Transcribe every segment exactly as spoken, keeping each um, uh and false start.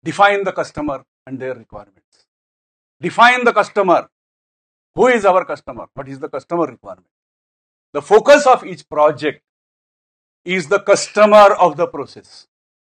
define the customer and their requirements. Define the customer. Who is our customer? What is the customer requirement? The focus of each project is the customer of the process.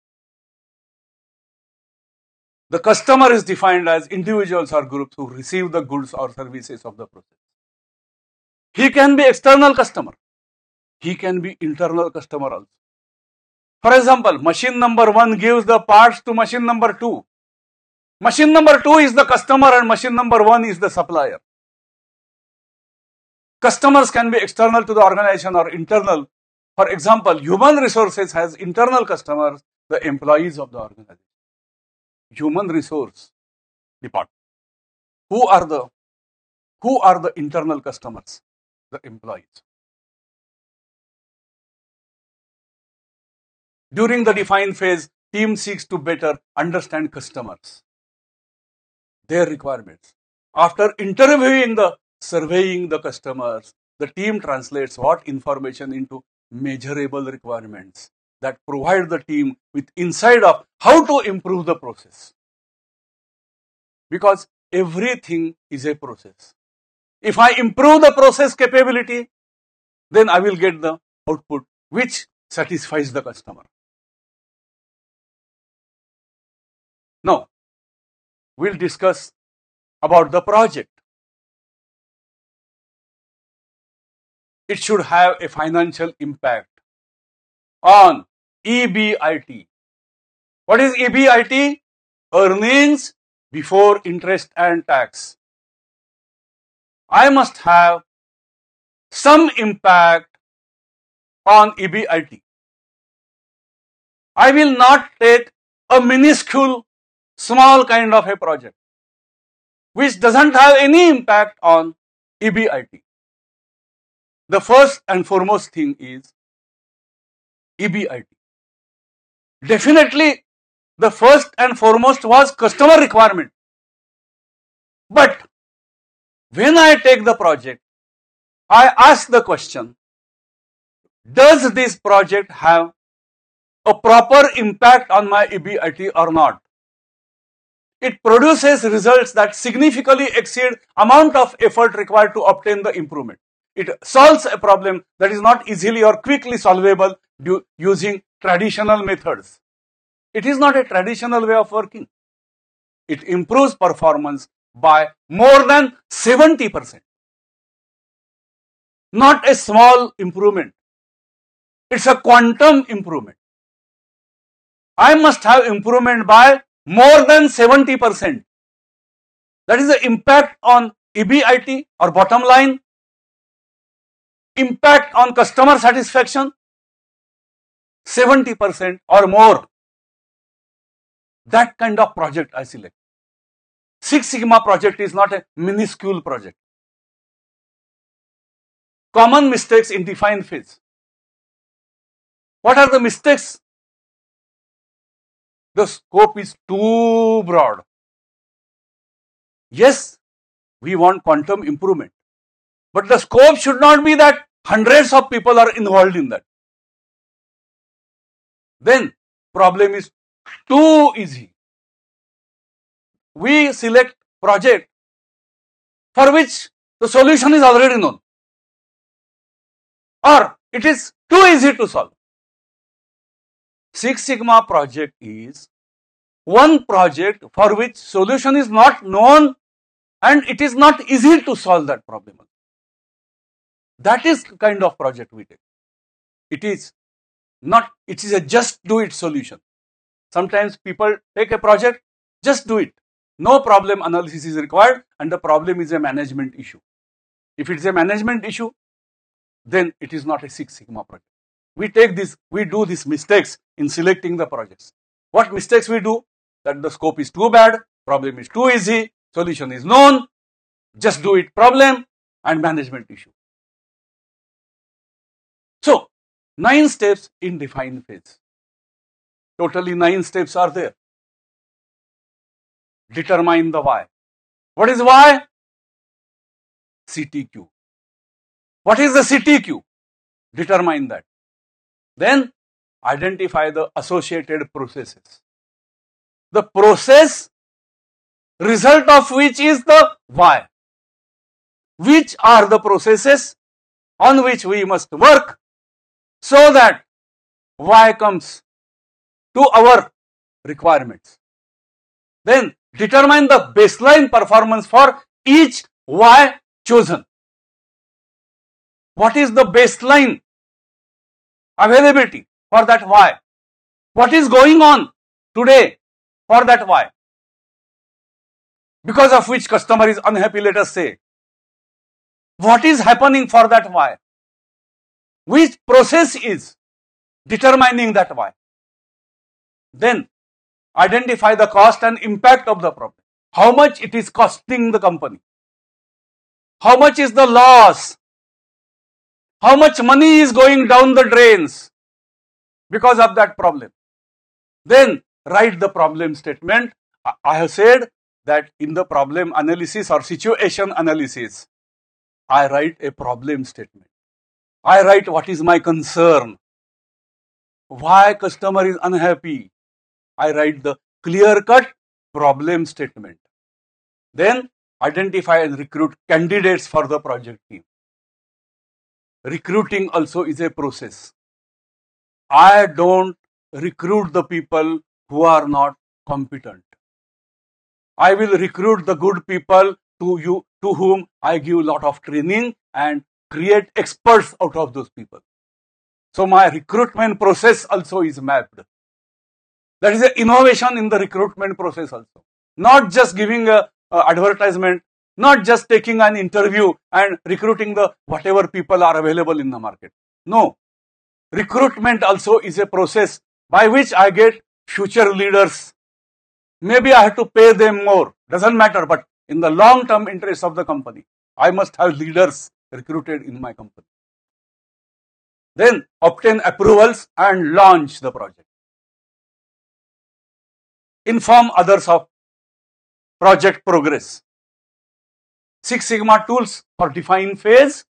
The customer is defined as individuals or groups who receive the goods or services of the process. He can be external customer. He can be internal customer also. For example, machine number one gives the parts to machine number two. Machine number two is the customer and machine number one is the supplier. Customers can be external to the organization or internal. For example, human resources has internal customers, the employees of the organization. Human resource department. Who are the who are the internal customers? The employees. During the define phase, team seeks to better understand customers, their requirements. After interviewing the surveying the customers, the team translates what information into measurable requirements that provide the team with insight of how to improve the process. Because everything is a process. If I improve the process capability, then I will get the output which satisfies the customer. Now, we'll discuss about the project. It should have a financial impact on E B I T. What is E B I T? Earnings before interest and tax. I must have some impact on E B I T. I will not take a minuscule, small kind of a project which doesn't have any impact on E B I T. The first and foremost thing is E B I T. Definitely, the first and foremost was customer requirement. But when I take the project, I ask the question, does this project have a proper impact on my E B I T or not? It produces results that significantly exceed amount of effort required to obtain the improvement. It solves a problem that is not easily or quickly solvable due, using traditional methods. It is not a traditional way of working. It improves performance by more than seventy percent. Not a small improvement. It's a quantum improvement. I must have improvement by more than seventy percent. That is the impact on E B I T or bottom line. Impact on customer satisfaction, seventy percent or more. That kind of project I select. Six Sigma project is not a minuscule project. Common mistakes in define phase. What are the mistakes? The scope is too broad. Yes, we want quantum improvement. But the scope should not be that hundreds of people are involved in that. Then problem is too easy. We select project for which the solution is already known. Or it is too easy to solve. Six Sigma project is one project for which solution is not known and it is not easy to solve that problem. That is the kind of project we take. It is not, it is a just do it solution. Sometimes people take a project, just do it. No problem analysis is required and the problem is a management issue. If it is a management issue, then it is not a Six Sigma project. We take this, we do these mistakes in selecting the projects. What mistakes we do? That the scope is too bad, problem is too easy, solution is known, just do it problem and management issue. So, nine steps in define phase. Totally nine steps are there. Determine the why. What is why? C T Q. What is the C T Q? Determine that. Then identify the associated processes. the process, result of which is the why. Which are the processes on which we must work so that why comes to our requirements. Then determine the baseline performance for each why chosen. What is the baseline availability for that why? What is going on today for that why? Because of which customer is unhappy, let us say. What is happening for that why? Which process is determining that why? Then identify the cost and impact of the problem. How much it is costing the company? How much is the loss? How much money is going down the drains because of that problem? Then write the problem statement. I have said that in the problem analysis or situation analysis, I write a problem statement. I write what is my concern, why customer is unhappy. I write the clear-cut problem statement. Then identify and recruit candidates for the project team. Recruiting also is a process. I don't recruit the people who are not competent. I will recruit the good people to you, to whom I give a lot of training and create experts out of those people. So my recruitment process also is mapped. That is an innovation in the recruitment process also. Not just giving a, a advertisement, not just taking an interview and recruiting the whatever people are available in the market. No. Recruitment also is a process by which I get future leaders. Maybe I have to pay them more. Doesn't matter, but in the long-term interest of the company, I must have leaders recruited in my company. Then obtain approvals and launch the project. Inform others of project progress. Six Sigma tools for define phase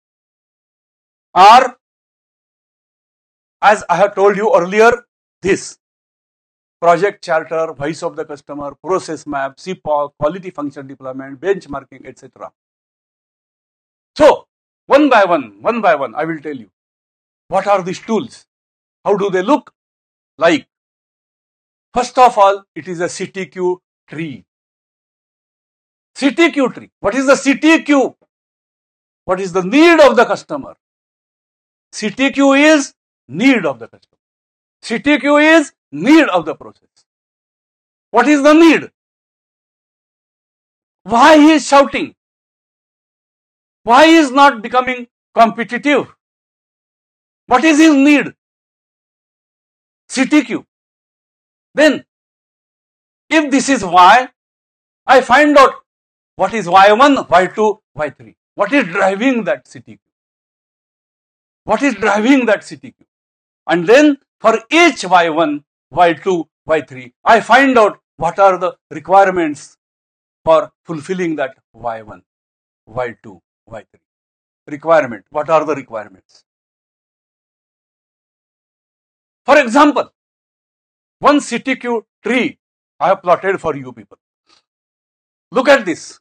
are, as I have told you earlier, this: project charter, voice of the customer, process map, C P O C, quality function deployment, benchmarking, et cetera. So, one by one, one by one, I will tell you what are these tools, how do they look like. First of all, it is a C T Q tree. C T Q tree. What is the C T Q? What is the need of the customer? C T Q is need of the customer. C T Q is need of the process. What is the need? Why he is shouting? Why he is not becoming competitive? What is his need? C T Q. Then, if this is why, I find out what is Y one, Y two, Y three. What is driving that C T Q? What is driving that C T Q? And then for each Y one, Y two, Y three, I find out what are the requirements for fulfilling that Y one, Y two, Y three. Requirement. What are the requirements? For example, one C T Q tree I have plotted for you people. Look at this.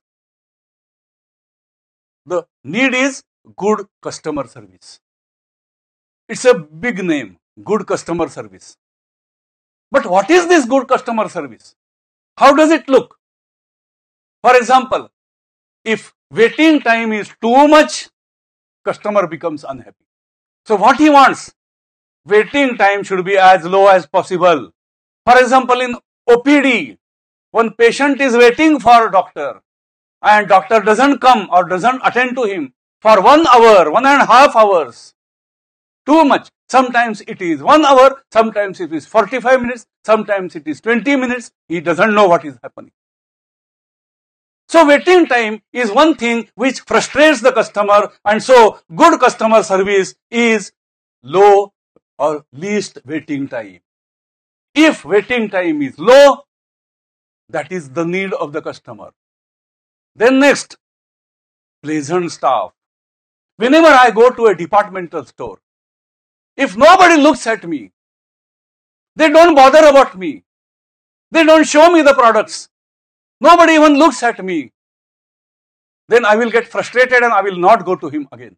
The need is good customer service. It's a big name, good customer service. But what is this good customer service? How does it look? For example, if waiting time is too much, customer becomes unhappy. So what he wants? Waiting time should be as low as possible. For example, in O P D, one patient is waiting for a doctor and doctor doesn't come or doesn't attend to him for one hour, one and a half hours. Too much. Sometimes it is one hour, sometimes it is forty-five minutes, sometimes it is twenty minutes. He doesn't know what is happening. So waiting time is one thing which frustrates the customer, and so good customer service is low or least waiting time. If waiting time is low, that is the need of the customer. Then next, pleasant staff. Whenever I go to a departmental store, if nobody looks at me, they don't bother about me. They don't show me the products. Nobody even looks at me. Then I will get frustrated and I will not go to him again.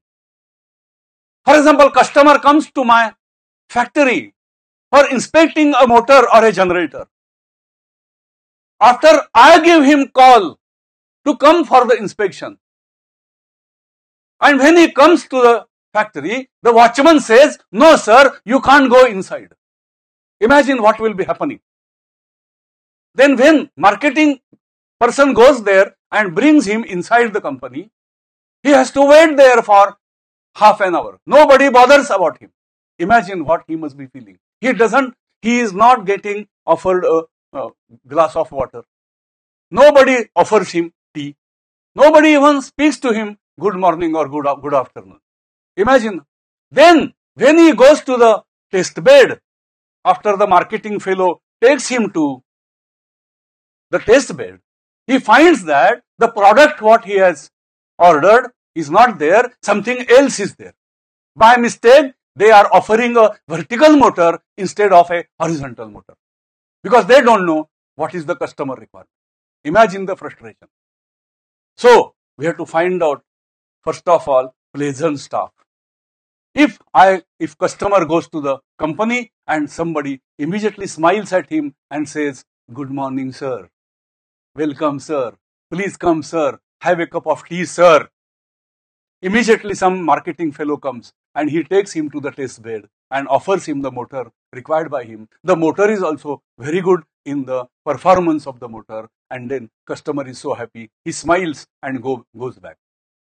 For example, customer comes to my factory for inspecting a motor or a generator. After I give him call to come for the inspection, and when he comes to the factory, the watchman says, no sir, you can't go inside. Imagine what will be happening. Then when marketing person goes there and brings him inside the company, he has to wait there for half an hour. Nobody bothers about him. Imagine what he must be feeling. He doesn't, he is not getting offered a, a glass of water. Nobody offers him tea. Nobody even speaks to him good morning or good, good afternoon. Imagine. Then when he goes to the test bed, after the marketing fellow takes him to the test bed, he finds that the product what he has ordered is not there, something else is there. By mistake, they are offering a vertical motor instead of a horizontal motor, because they don't know what is the customer requirement. Imagine the frustration. So we have to find out, first of all, pleasant staff. If I, if customer goes to the company and somebody immediately smiles at him and says, good morning, sir. Welcome, sir. Please come, sir. Have a cup of tea, sir. Immediately some marketing fellow comes and he takes him to the test bed and offers him the motor required by him. The motor is also very good in the performance of the motor, and then customer is so happy. He smiles and go, goes back.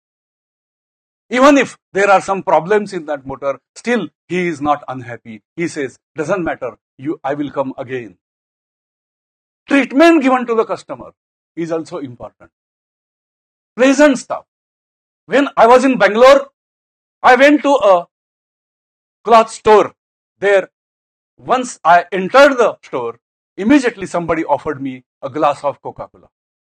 Even if there are some problems in that motor, still he is not unhappy. He says, doesn't matter, you, I will come again. Treatment given to the customer is also important. Pleasant stuff. When I was in Bangalore, I went to a cloth store. There, once I entered the store, immediately somebody offered me a glass of Coca-Cola.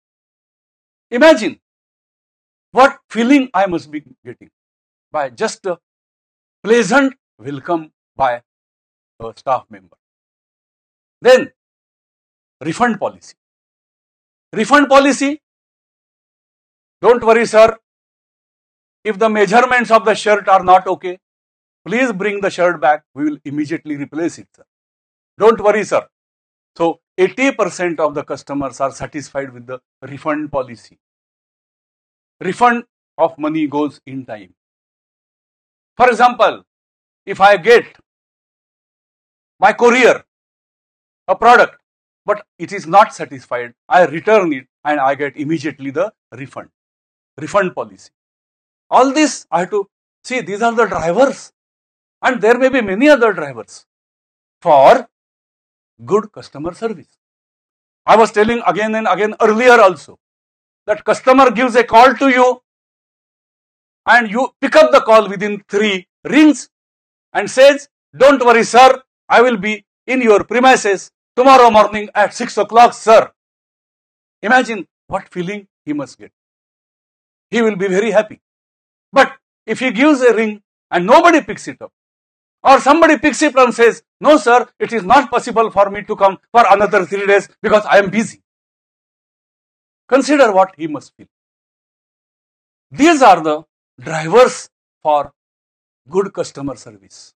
Imagine what feeling I must be getting by just a pleasant welcome by a staff member. Then, refund policy. Refund policy, don't worry sir, if the measurements of the shirt are not okay, please bring the shirt back, we will immediately replace it, sir. Don't worry sir. So, eighty percent of the customers are satisfied with the refund policy. Refund of money goes in time. For example, if I get by courier a product, but it is not satisfied, I return it and I get immediately the refund. Refund policy. All this I have to see, these are the drivers, and there may be many other drivers for good customer service. I was telling again and again earlier also that customer gives a call to you and you pick up the call within three rings and says, don't worry sir, I will be in your premises tomorrow morning at six o'clock sir. Imagine what feeling he must get. He will be very happy. But if he gives a ring and nobody picks it up, or somebody picks it up and says, no sir, it is not possible for me to come for another three days because I am busy. Consider what he must feel. These are the drivers for good customer service.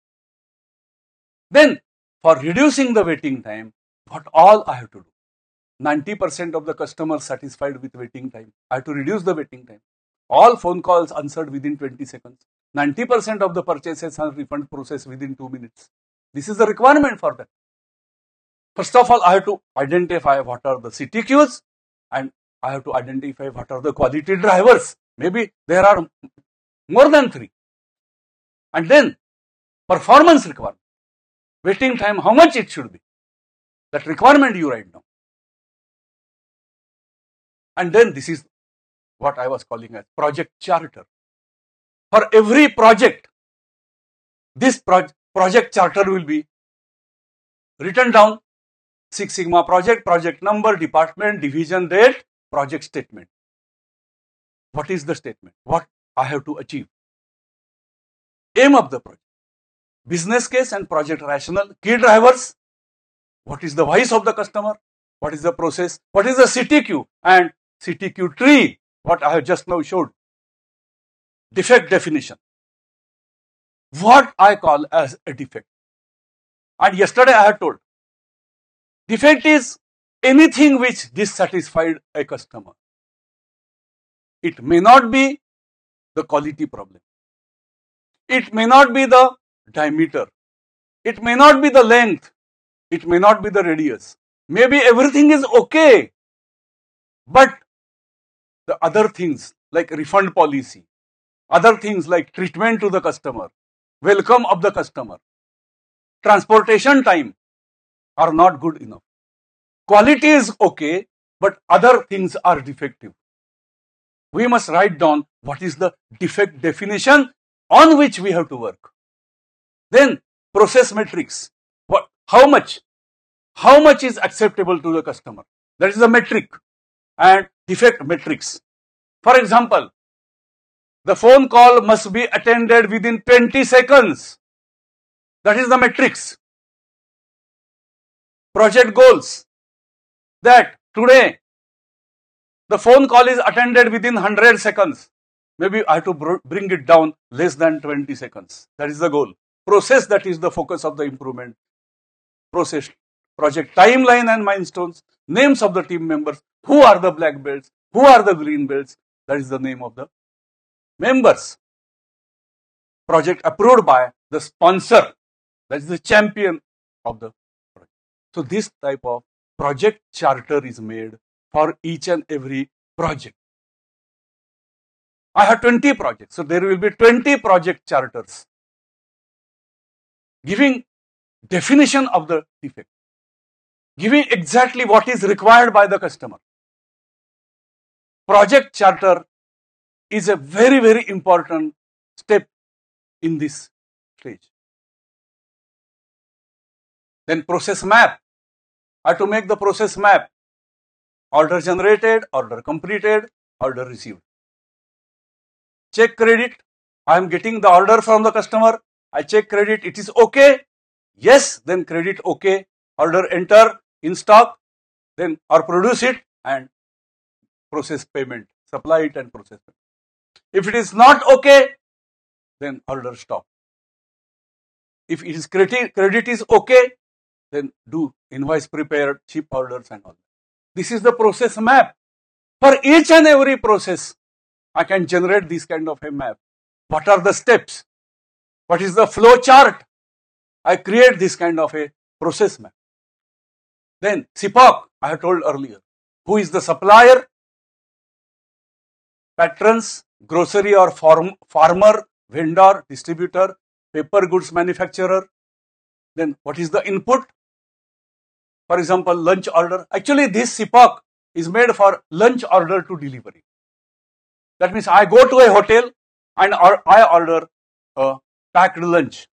Then, for reducing the waiting time, what all I have to do? ninety percent of the customers satisfied with waiting time. I have to reduce the waiting time. All phone calls answered within twenty seconds. ninety percent of the purchases and refund process within two minutes. This is the requirement for that. First of all, I have to identify what are the C T Qs and I have to identify what are the quality drivers. Maybe there are more than three. And then performance requirement. Waiting time, how much it should be. That requirement you write down. And then this is what I was calling as project charter. For every project, this pro project charter will be written down. Six Sigma project, project number, department, division, date, project statement. What is the statement? What I have to achieve? Aim of the project. Business case and project rationale. Key drivers. What is the voice of the customer? What is the process? What is the C T Q? And C T Q tree, what I have just now showed. Defect definition. What I call as a defect. And yesterday I had told, defect is anything which dissatisfied a customer. It may not be the quality problem. It may not be the diameter. It may not be the length. It may not be the radius. Maybe everything is okay. But the other things like refund policy, other things like treatment to the customer, welcome of the customer, transportation time are not good enough. Quality is okay, but other things are defective. We must write down what is the defect definition on which we have to work. Then process metrics. What, how much? How much is acceptable to the customer? That is the metric. And defect metrics. For example, the phone call must be attended within twenty seconds. That is the metrics. Project goals. That today the phone call is attended within one hundred seconds. Maybe I have to br bring it down less than twenty seconds. That is the goal. Process, that is the focus of the improvement. Process, project timeline and milestones, names of the team members, who are the black belts, who are the green belts, that is the name of the members. Project approved by the sponsor, that is the champion of the project. So this type of project charter is made for each and every project. I have twenty projects, so there will be twenty project charters giving definition of the defect, giving exactly what is required by the customer. Project charter is a very, very important step in this stage. Then process map. I have to make the process map. Order generated, order completed, order received. Check credit. I am getting the order from the customer. I check credit. It is okay. Yes, then credit okay. Order enter in stock. Then or produce it and process payment. Supply it and process it. If it is not okay, then order stop. If it is credit, credit is okay, then do invoice prepared, ship orders and all that. This is the process map. For each and every process, I can generate this kind of a map. What are the steps? What is the flow chart? I create this kind of a process map. Then S I P O C, I have told earlier. Who is the supplier? Patrons, grocery or farm, farmer, vendor, distributor, paper goods manufacturer. Then what is the input? For example, lunch order. Actually, this S I P O C is made for lunch order to delivery. That means I go to a hotel and I order a packed lunch.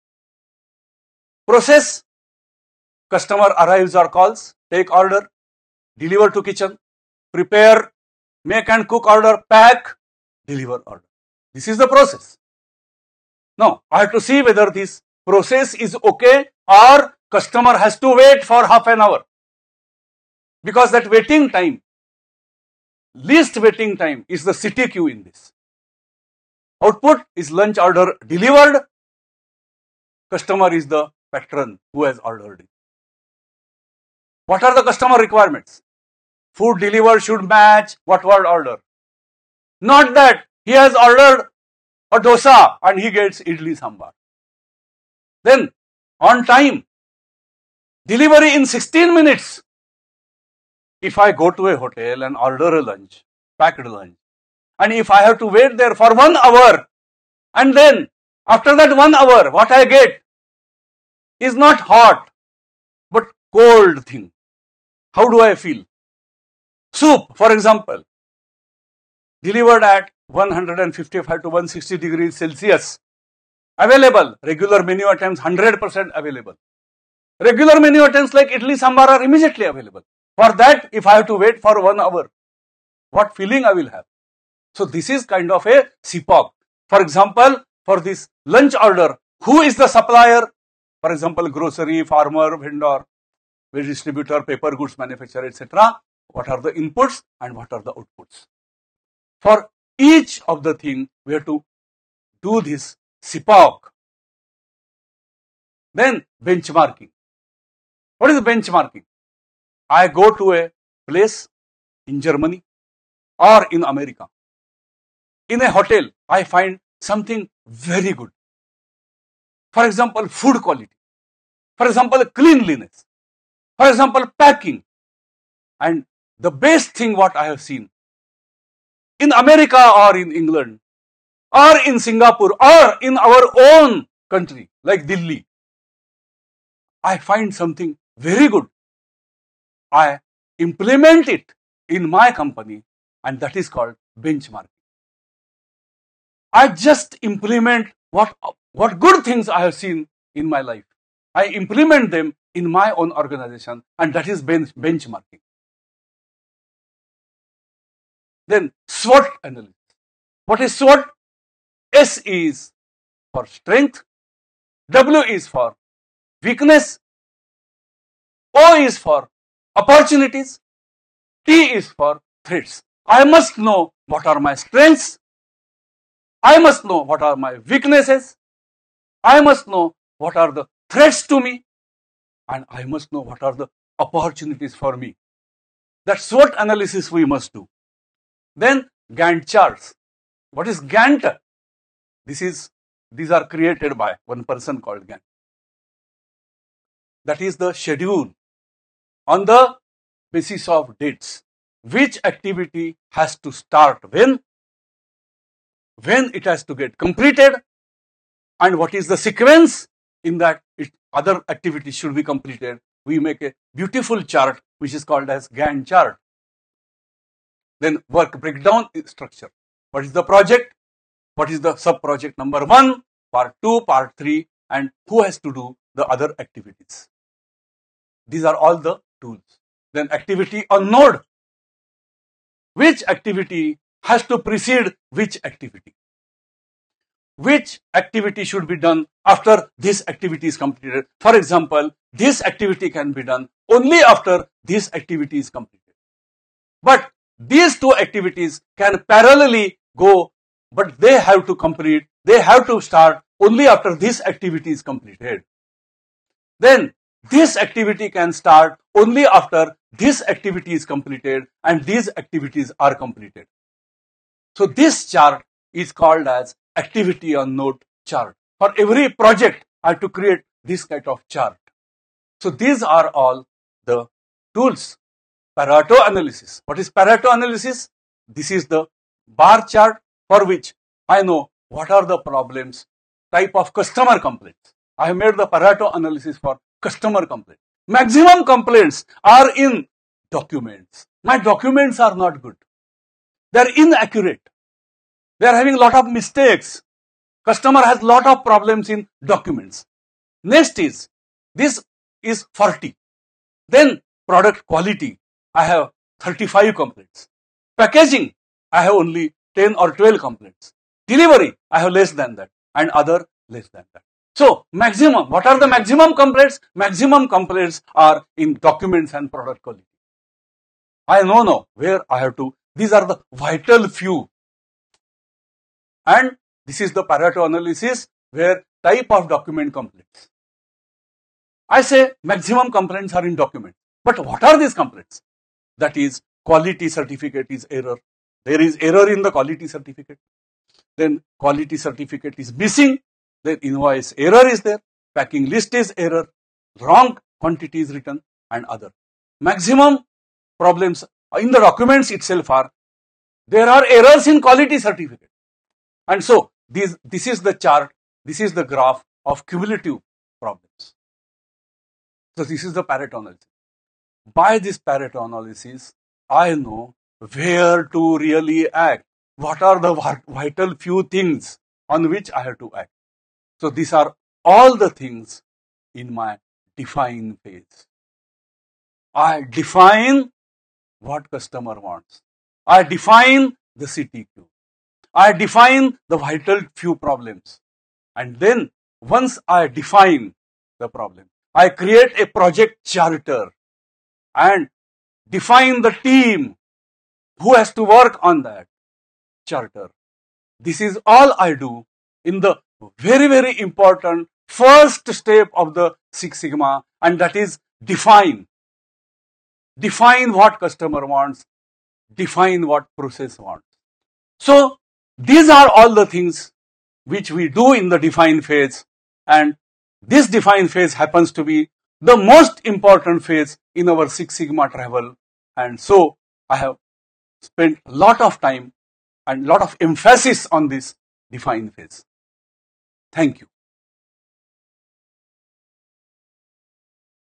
Process. Customer arrives or calls, take order, deliver to kitchen, prepare, make and cook order, pack, deliver order. This is the process. Now, I have to see whether this process is okay or customer has to wait for half an hour. Because that waiting time, least waiting time is the C T Q in this. Output is lunch order delivered. Customer is the patron who has ordered it. What are the customer requirements? Food delivered should match what word order. Not that he has ordered a dosa and he gets idli sambar. Then on time, delivery in sixteen minutes. If I go to a hotel and order a lunch, packed lunch, and if I have to wait there for one hour, and then after that one hour, what I get is not hot, but cold thing. How do I feel? Soup, for example, delivered at one hundred fifty-five to one hundred sixty degrees Celsius, available, regular menu items one hundred percent available. Regular menu items like idli sambar are immediately available. For that, if I have to wait for one hour, what feeling I will have? So this is kind of a S I P O C. For example, for this lunch order, who is the supplier? For example, grocery, farmer, vendor. where distributor, paper goods manufacturer, et cetera. What are the inputs and what are the outputs? For each of the thing, we have to do this S I P O C. Then benchmarking. What is benchmarking? I go to a place in Germany or in America. In a hotel, I find something very good. For example, food quality. For example, cleanliness. For example, packing. And the best thing what I have seen in America or in England or in Singapore or in our own country like Delhi, I find something very good. I implement it in my company, and that is called benchmarking. I just implement what, what good things I have seen in my life. I implement them in my own organization, and that is bench, benchmarking. Then SWOT analysis. What is SWOT? S is for strength, W is for weakness, O is for opportunities, T is for threats. I must know what are my strengths, I must know what are my weaknesses, I must know what are the threats to me, and I must know what are the opportunities for me. That SWOT analysis we must do. Then Gantt charts. What is Gantt? This is, these are created by one person called Gantt. That is the schedule on the basis of dates. Which activity has to start when, when it has to get completed, and what is the sequence in that it, other activities should be completed. We make a beautiful chart which is called as Gantt chart. Then work breakdown structure. What is the project? What is the sub-project number one, part two, part three, and who has to do the other activities? These are all the tools. Then activity on node. Which activity has to precede which activity? Which activity should be done after this activity is completed? For example, this activity can be done only after this activity is completed. But these two activities can parallelly go, but they have to complete, they have to start only after this activity is completed. Then this activity can start only after this activity is completed and these activities are completed. So this chart is called as activity on node chart. For every project, I have to create this kind of chart. So these are all the tools. Pareto analysis. What is Pareto analysis? This is the bar chart for which I know what are the problems, type of customer complaints. I have made the Pareto analysis for customer complaints. Maximum complaints are in documents. My documents are not good. They are inaccurate. They are having a lot of mistakes. Customer has lot of problems in documents. Next is, this is forty. Then product quality, I have thirty-five complaints. Packaging, I have only ten or twelve complaints. Delivery, I have less than that, and other less than that. So maximum, what are the maximum complaints? Maximum complaints are in documents and product quality. I know now where I have to, these are the vital few. And this is the Pareto analysis where type of document complaints. I say maximum complaints are in documents. But what are these complaints? That is, quality certificate is error. There is error in the quality certificate. Then quality certificate is missing. Then invoice error is there. Packing list is error. Wrong quantity is written and other. Maximum problems in the documents itself are, there are errors in quality certificate. And so this, this is the chart, this is the graph of cumulative problems. So this is the Pareto analysis. By this Pareto analysis, I know where to really act. What are the vital few things on which I have to act. So these are all the things in my define phase. I define what customer wants. I define the C T Q. I define the vital few problems. And then once I define the problem, I create a project charter and define the team who has to work on that charter. This is all I do in the very, very important first step of the Six Sigma, and that is define. Define what customer wants, define what process wants. So these are all the things which we do in the define phase, and this define phase happens to be the most important phase in our Six Sigma travel, and so I have spent a lot of time and lot of emphasis on this define phase. Thank you.